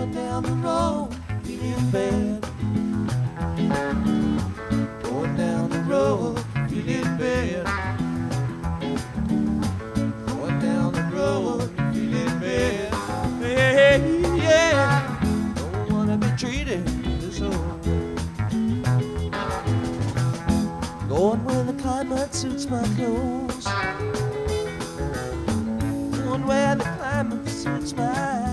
Going down the road, feeling bad. Going down the road, feeling bad. Going down the road, feeling bad. Hey, yeah. Don't wanna be treated this old. Going where the climate suits my clothes. Going where the climate suits my